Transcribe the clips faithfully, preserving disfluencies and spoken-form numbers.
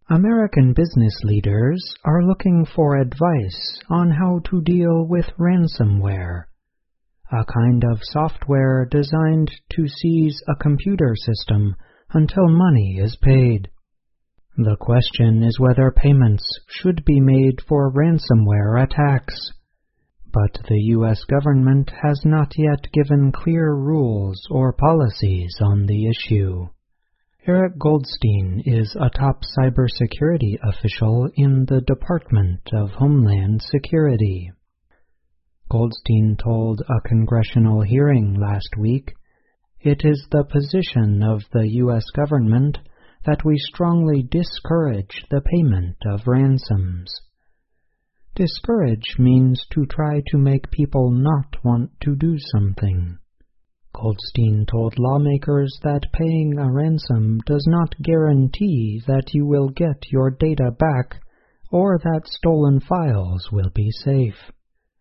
American business leaders are looking for advice on how to deal with ransomware, a kind of software designed to seize a computer system until money is paid. The question is whether payments should be made for ransomware attacks, but the U S government has not yet given clear rules or policies on the issue. Eric Goldstein is a top cybersecurity official in the Department of Homeland Security. Goldstein told a congressional hearing last week, "It is the position of the U S government that we strongly discourage the payment of ransoms." Discourage means to try to make people not want to do something. Goldstein told lawmakers that paying a ransom does not guarantee that you will get your data back or that stolen files will be safe.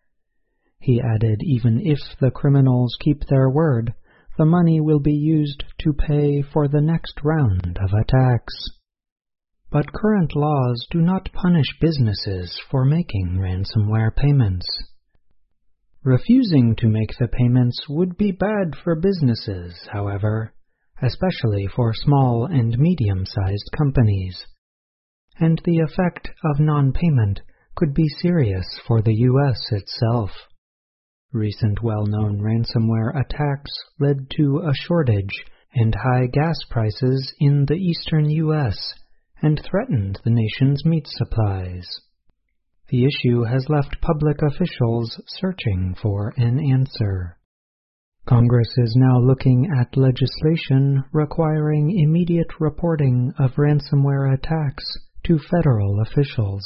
He added even if the criminals keep their word, the money will be used to pay for the next round of attacks. But current laws do not punish businesses for making ransomware payments. Refusing to make the payments would be bad for businesses, however, especially for small and medium-sized companies, and the effect of non-payment could be serious for the U S itself. Recent well-known ransomware attacks led to a shortage and high gas prices in the eastern U S and threatened the nation's meat supplies. The issue has left public officials searching for an answer. Congress is now looking at legislation requiring immediate reporting of ransomware attacks to federal officials.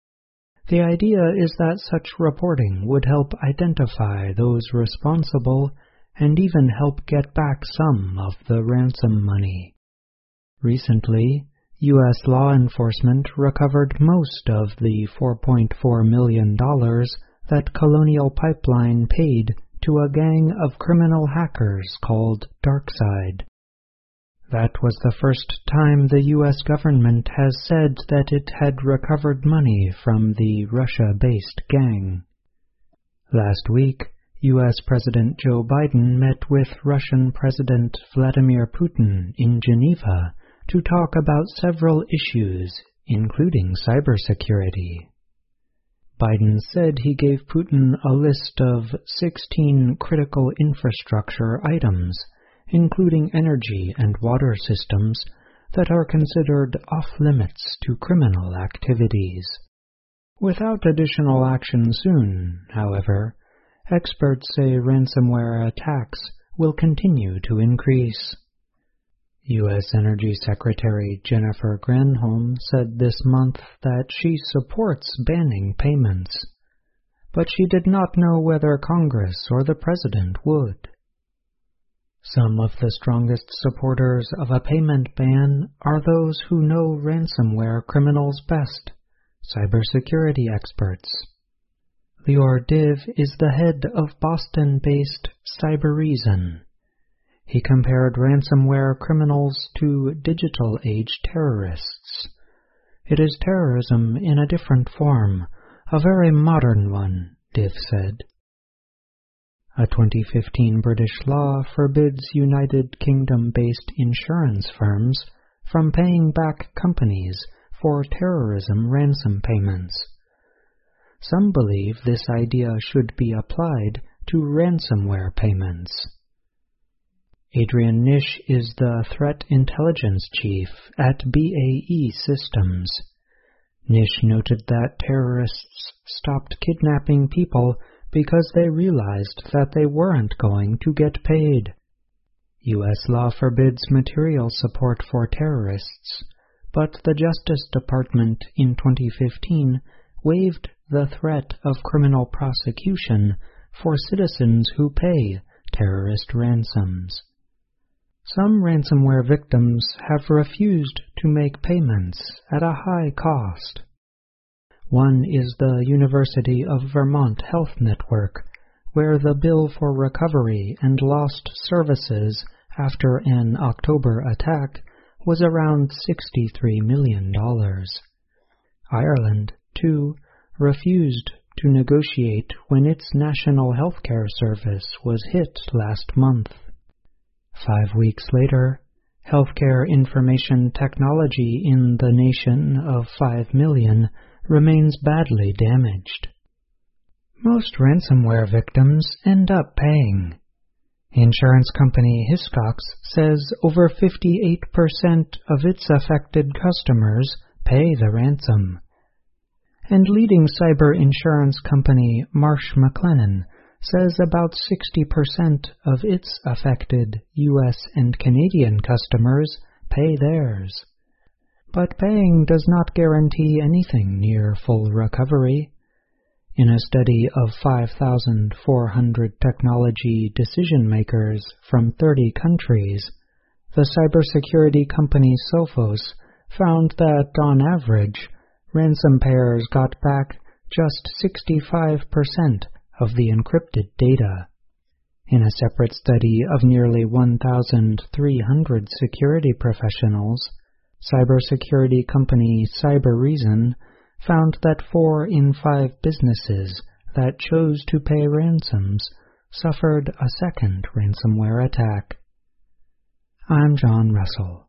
The idea is that such reporting would help identify those responsible and even help get back some of the ransom money. Recently, U S law enforcement recovered most of the four point four million dollars that Colonial Pipeline paid to a gang of criminal hackers called DarkSide. That was the first time the U S government has said that it had recovered money from the Russia-based gang. Last week, U S President Joe Biden met with Russian President Vladimir Putin in Geneva to talk about several issues, including cybersecurity. Biden said he gave Putin a list of sixteen critical infrastructure items, including energy and water systems, that are considered off-limits to criminal activities. Without additional action soon, however, experts say ransomware attacks will continue to increase. U S Energy Secretary Jennifer Granholm said this month that she supports banning payments, but she did not know whether Congress or the President would. Some of the strongest supporters of a payment ban are those who know ransomware criminals best, cybersecurity experts. Lior Div is the head of Boston-based Cybereason. He compared ransomware criminals to digital-age terrorists. It is terrorism in a different form, a very modern one, Div said. A twenty fifteen British law forbids United Kingdom-based insurance firms from paying back companies for terrorism ransom payments. Some believe this idea should be applied to ransomware payments. Adrian Nish is the Threat Intelligence Chief at B A E Systems. Nish noted that terrorists stopped kidnapping people because they realized that they weren't going to get paid. U S law forbids material support for terrorists, but the Justice Department in twenty fifteen waived the threat of criminal prosecution for citizens who pay terrorist ransoms. Some ransomware victims have refused to make payments at a high cost. One is the University of Vermont Health Network, where the bill for recovery and lost services after an October attack was around sixty-three million dollars. Ireland, too, refused to negotiate when its national healthcare service was hit last month. Five weeks later, healthcare information technology in the nation of five million remains badly damaged. Most ransomware victims end up paying. Insurance company Hiscox says over fifty-eight percent of its affected customers pay the ransom. And leading cyber insurance company Marsh McLennan says about sixty percent of its affected U S and Canadian customers pay theirs. But paying does not guarantee anything near full recovery. In a study of five thousand four hundred technology decision-makers from thirty countries, the cybersecurity company Sophos found that, on average, ransom payers got back just sixty-five percent of the encrypted data. In a separate study of nearly one thousand three hundred security professionals, cybersecurity company Cybereason found that four in five businesses that chose to pay ransoms suffered a second ransomware attack. I'm John Russell.